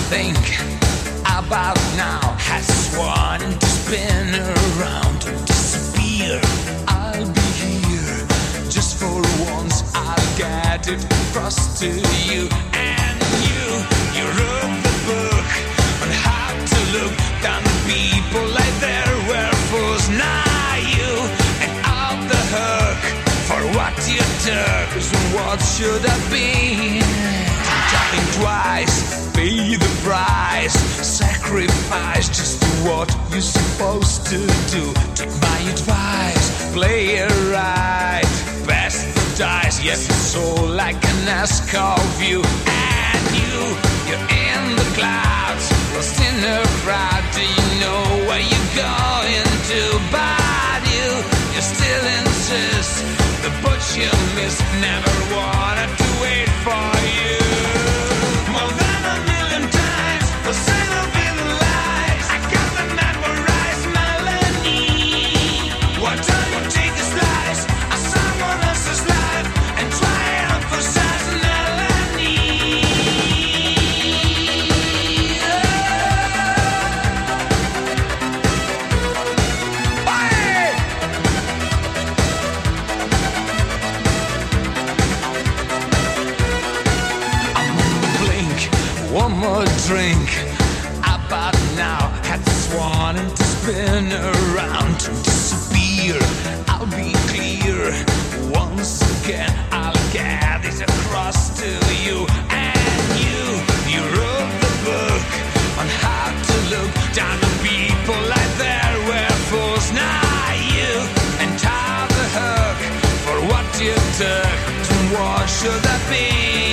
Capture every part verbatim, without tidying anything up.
think about now has sworn to spin around and disappear. I'll be here just for once. I'll get it across to you. And you, you wrote the book on how to look down the people like there were fools. Now you and out the hook for what you took. So what should have been? Think twice, pay the price, sacrifice just do what you're supposed to do. Take my advice, play it right, pass the dice. Yes, it's all like a NASCAR view. And you, you're in the clouds, lost in a crowd. Do you know where you're going to? But you, you still insist the butch you missed never wanted to wait for you. More than a million times, the same will be the lies. I got the memorized melody. Why don't you take a slice of someone else's life and try and emphasize melody? One more drink, about now. Had sworn to spin around to disappear. I'll be clear once again. I'll get this across to you. And you, you wrote the book on how to look down on people like there were fools. Now you and tie the hook for what you took. So what should that be?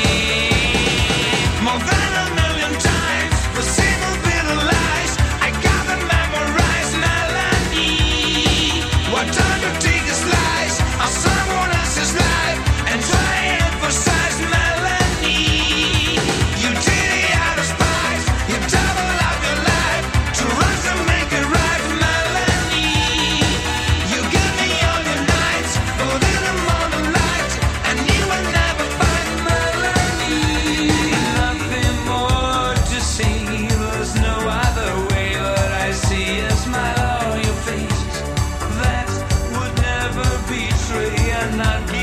More than a million times, the same will be the lies. I got the memorized melody. Why don't you take a slice of someone else's life and try and emphasize melody? You did it out of spite, you double up your life to rise and make it right melody. You gave me all your nights, but in the morning light, and you will never find melody. Nothing more to see, there's no other way. What I see is smile on your face that would never betray and not give